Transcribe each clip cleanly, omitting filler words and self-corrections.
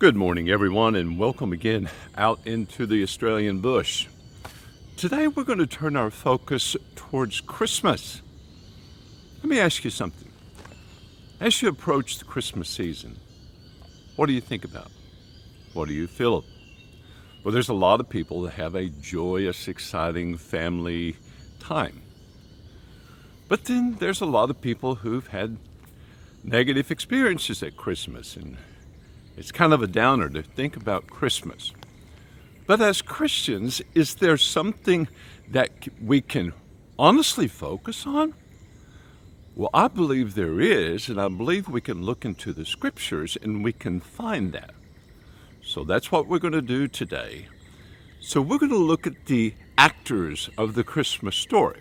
Good morning, everyone, and welcome again out into the Australian bush. Today we're going to turn our focus towards Christmas. Let me ask you something. As you approach the Christmas season, what do you think about? What do you feel? Well, there's a lot of people that have a joyous, exciting family time. But then there's a lot of people who've had negative experiences at Christmas, and it's kind of a downer to think about Christmas. But as Christians, is there something that we can honestly focus on? Well, I believe there is, and I believe we can look into the scriptures and we can find that. So that's what we're going to do today. So we're going to look at the actors of the Christmas story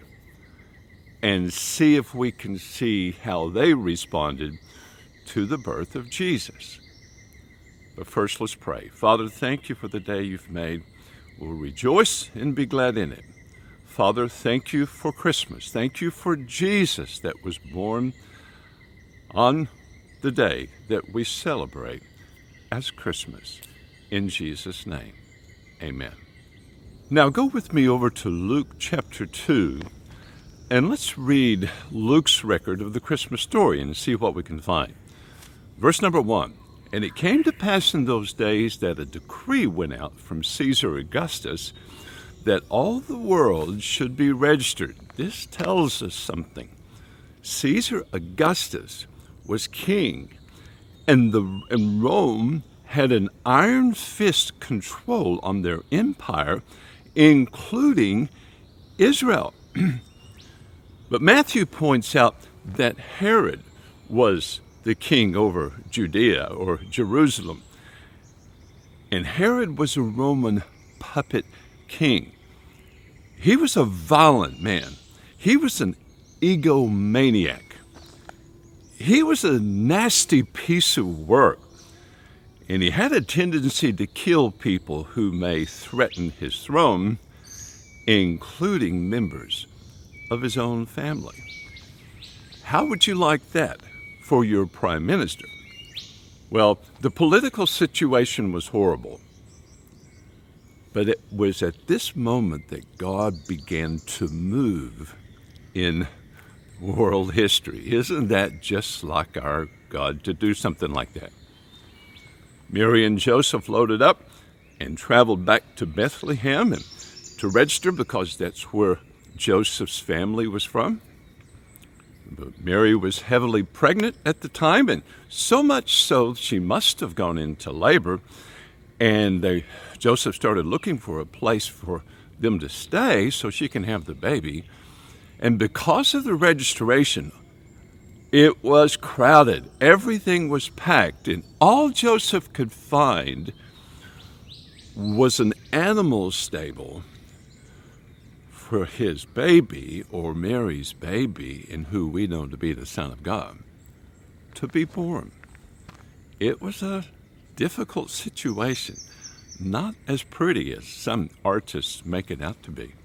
and see if we can see how they responded to the birth of Jesus. But first, let's pray. Father, thank you for the day you've made. We'll rejoice and be glad in it. Father, thank you for Christmas. Thank you for Jesus that was born on the day that we celebrate as Christmas. In Jesus' name, amen. Now go with me over to Luke chapter 2, and let's read Luke's record of the Christmas story and see what we can find. Verse number 1. And it came to pass in those days that a decree went out from Caesar Augustus that all the world should be registered. This tells us something. Caesar Augustus was king, and Rome had an iron fist control on their empire, including Israel. But Matthew points out that Herod was the king over Judea or Jerusalem. And Herod was a Roman puppet king. He was a violent man. He was an egomaniac. He was a nasty piece of work. And he had a tendency to kill people who may threaten his throne, including members of his own family. How would you like that for your prime minister? Well, the political situation was horrible. But it was at this moment that God began to move in world history. Isn't that just like our God to do something like that? Mary and Joseph loaded up and traveled back to Bethlehem and to register because that's where Joseph's family was from. But Mary was heavily pregnant at the time, and so much so she must have gone into labor, and Joseph started looking for a place for them to stay so she can have the baby. And because of the registration, it was crowded. Everything was packed, and all Joseph could find was an animal stable for his baby, or Mary's baby, in who we know to be the Son of God, to be born. It was a difficult situation, not as pretty as some artists make it out to be.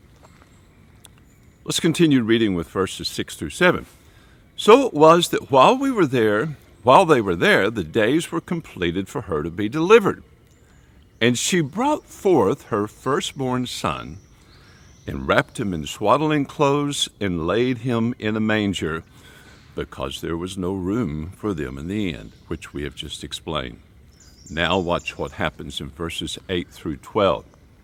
Let's continue reading with verses 6 through 7. So it was that while they were there, the days were completed for her to be delivered. And she brought forth her firstborn son, and wrapped him in swaddling clothes, and laid him in a manger, because there was no room for them in the inn, which we have just explained. Now watch what happens in verses 8 through 12.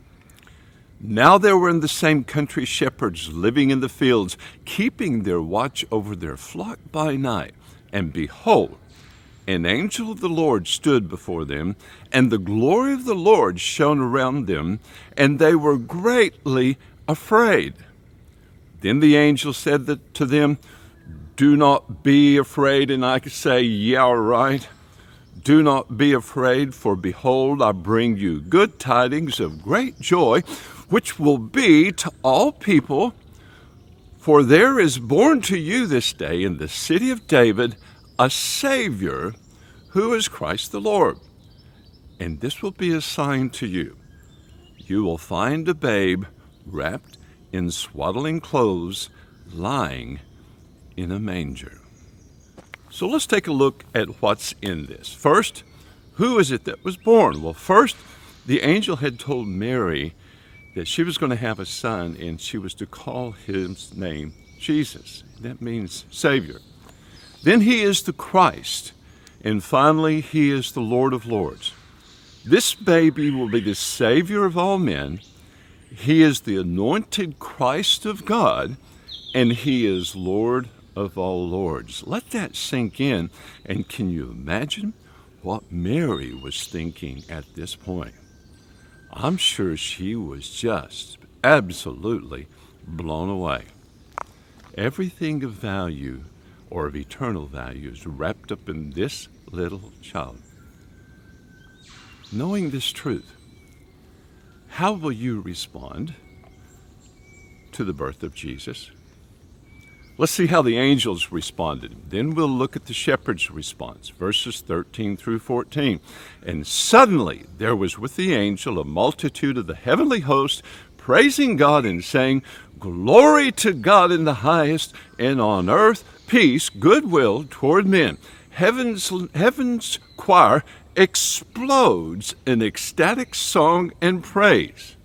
Now there were in the same country shepherds living in the fields, keeping their watch over their flock by night. And behold, an angel of the Lord stood before them, and the glory of the Lord shone around them, and they were greatly afraid. Then the angel said to them, Do not be afraid. And I could say, yeah, right. Do not be afraid, for behold, I bring you good tidings of great joy, which will be to all people. For there is born to you this day in the city of David a Savior, who is Christ the Lord. And this will be a sign to you. You will find a babe wrapped in swaddling clothes, lying in a manger. So let's take a look at what's in this. First, Who is it that was born? Well, first, the angel had told Mary that she was going to have a son, and she was to call his name Jesus. That means Savior. Then he is the Christ, and finally, he is the Lord of Lords. This baby will be the Savior of all men. He is the anointed Christ of God, and he is Lord of all lords. Let that sink in, and can you imagine what Mary was thinking at this point? I'm sure she was just absolutely blown away. Everything of value or of eternal value is wrapped up in this little child. Knowing this truth, how will you respond to the birth of Jesus? Let's see how the angels responded. Then we'll look at the shepherds' response, verses 13 through 14. And suddenly there was with the angel a multitude of the heavenly host, praising God and saying, "Glory to God in the highest, and on earth peace, goodwill toward men." Heaven's choir explodes in ecstatic song and praise.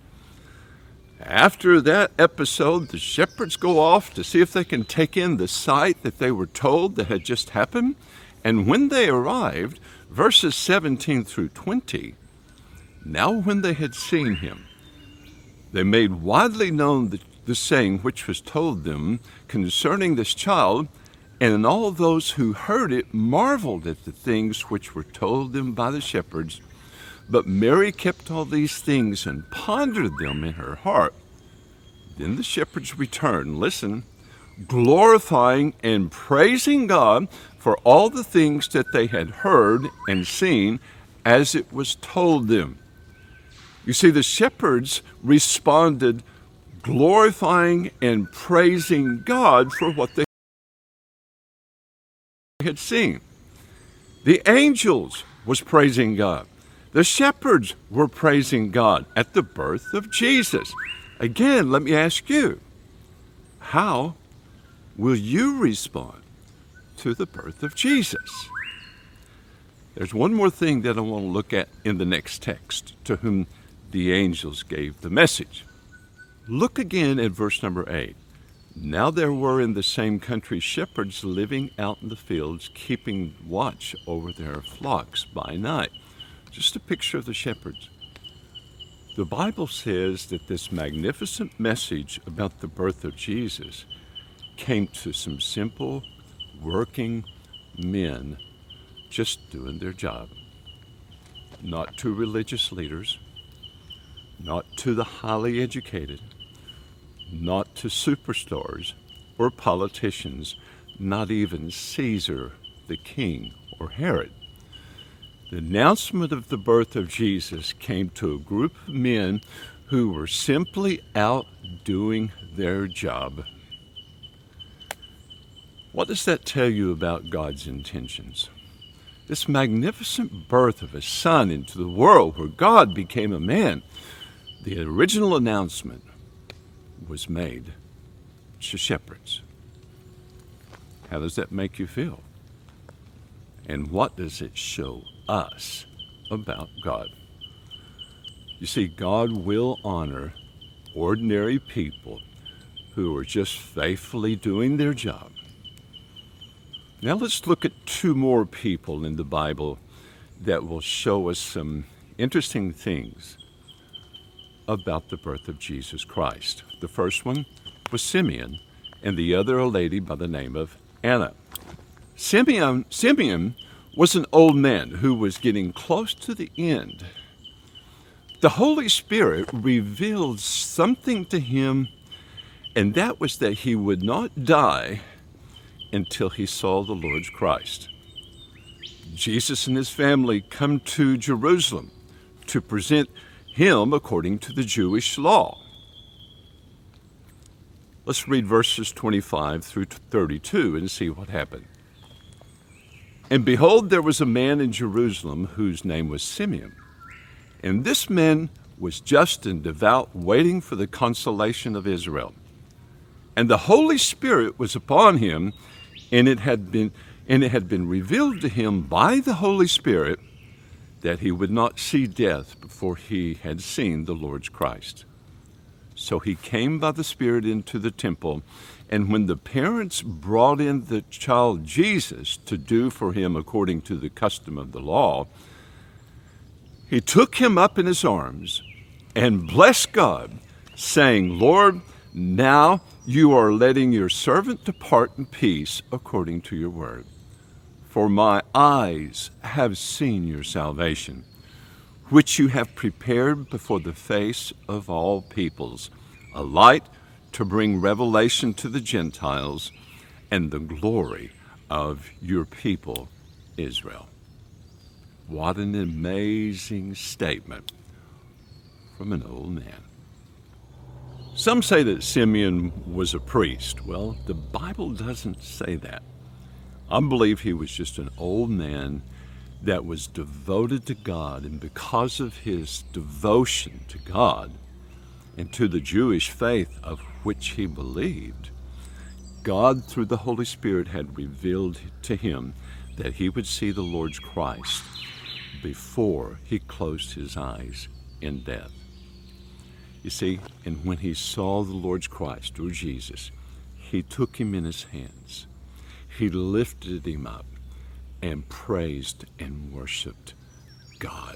After that episode, the shepherds go off to see if they can take in the sight that they were told that had just happened. And when they arrived, verses 17 through 20, now when they had seen him, they made widely known the saying which was told them concerning this child, and all those who heard it marveled at the things which were told them by the shepherds. But Mary kept all these things and pondered them in her heart. Then the shepherds returned, listen, glorifying and praising God for all the things that they had heard and seen as it was told them. You see, the shepherds responded glorifying and praising God for what they had seen. The angels was praising God. The shepherds were praising God at the birth of Jesus. Again, let me ask you, how will you respond to the birth of Jesus? There's one more thing that I want to look at in the next text, to whom the angels gave the message. Look again at verse number 8. Now there were in the same country shepherds living out in the fields, keeping watch over their flocks by night. Just a picture of the shepherds. The Bible says that this magnificent message about the birth of Jesus came to some simple, working men just doing their job. Not to religious leaders, not to the highly educated, not to superstars or politicians, not even Caesar, the king, or Herod. The announcement of the birth of Jesus came to a group of men who were simply out doing their job. What does that tell you about God's intentions? This magnificent birth of a son into the world where God became a man, the original announcement was made to shepherds. How does that make you feel? And what does it show us about God? You see, God will honor ordinary people who are just faithfully doing their job. Now let's look at two more people in the Bible that will show us some interesting things about the birth of Jesus Christ. The first one was Simeon, and the other a lady by the name of Anna. Simeon was an old man who was getting close to the end. The Holy Spirit revealed something to him, and that was that he would not die until he saw the Lord Christ. Jesus and his family come to Jerusalem to present him according to the Jewish law. Let's read verses 25 through 32 and see what happened. And behold, there was a man in Jerusalem whose name was Simeon. And this man was just and devout, waiting for the consolation of Israel. And the Holy Spirit was upon him, and it had been revealed to him by the Holy Spirit that he would not see death before he had seen the Lord's Christ. So he came by the Spirit into the temple, and when the parents brought in the child Jesus to do for him according to the custom of the law, he took him up in his arms and blessed God, saying, Lord, now you are letting your servant depart in peace according to your word. For my eyes have seen your salvation, which you have prepared before the face of all peoples, a light to bring revelation to the Gentiles and the glory of your people Israel. What an amazing statement from an old man. Some say that Simeon was a priest. Well, the Bible doesn't say that. I believe he was just an old man that was devoted to God, and because of his devotion to God and to the Jewish faith of which he believed, God, through the Holy Spirit, had revealed to him that he would see the Lord's Christ before he closed his eyes in death. You see, and when he saw the Lord's Christ, or Jesus, he took him in his hands. He lifted him up and praised and worshiped God.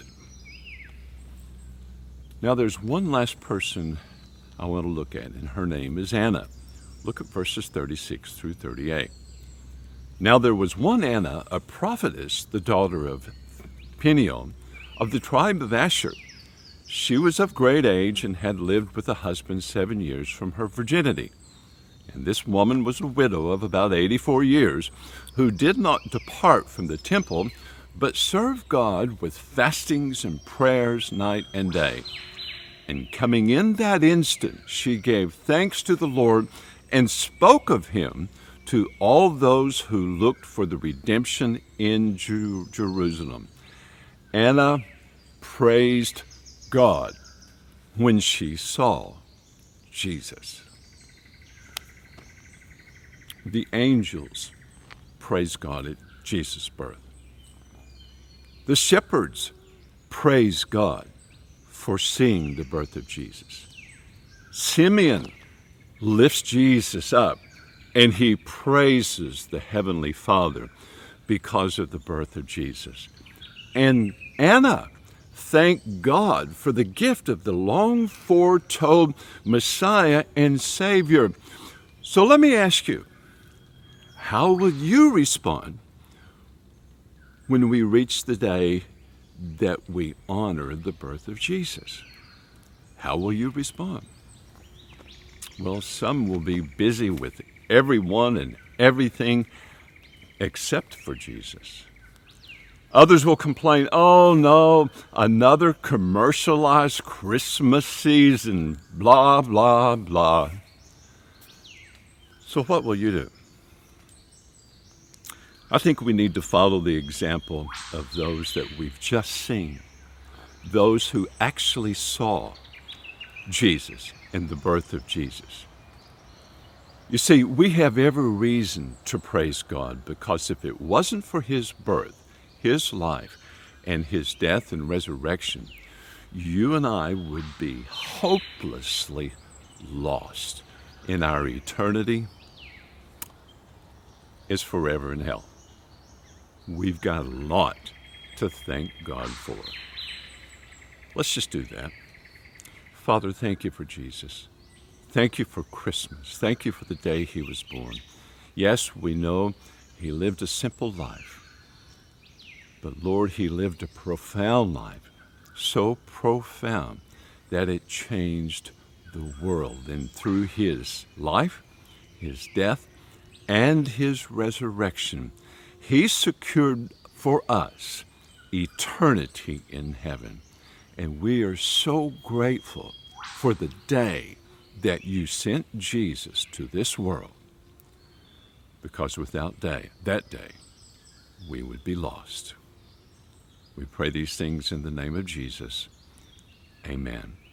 Now there's one last person I want to look at, and her name is Anna. Look at verses 36 through 38. Now there was one Anna, a prophetess, the daughter of Peniel, of the tribe of Asher. She was of great age and had lived with a husband 7 years from her virginity. And this woman was a widow of about 84 years, who did not depart from the temple, but served God with fastings and prayers night and day. And coming in that instant, she gave thanks to the Lord and spoke of him to all those who looked for the redemption in Jerusalem. Anna praised God when she saw Jesus. The angels praised God at Jesus' birth. The shepherds praised God for seeing the birth of Jesus. Simeon lifts Jesus up, and he praises the Heavenly Father because of the birth of Jesus. And Anna thanked God for the gift of the long foretold Messiah and Savior. So let me ask you, how will you respond when we reach the day that we honor the birth of Jesus? How will you respond? Well, some will be busy with everyone and everything except for Jesus. Others will complain, oh no, another commercialized Christmas season, blah, blah, blah. So what will you do? I think we need to follow the example of those that we've just seen, those who actually saw Jesus and the birth of Jesus. You see, we have every reason to praise God, because if it wasn't for his birth, his life, and his death and resurrection, you and I would be hopelessly lost, and our eternity is forever in hell. We've got a lot to thank God for. Let's just do that. Father, thank you for Jesus. Thank you for Christmas. Thank you for the day he was born. Yes, we know he lived a simple life. But Lord, he lived a profound life, so profound that it changed the world. And through his life, his death, and his resurrection, he secured for us eternity in heaven. And we are so grateful for the day that you sent Jesus to this world, because without that day, we would be lost. We pray these things in the name of Jesus. Amen.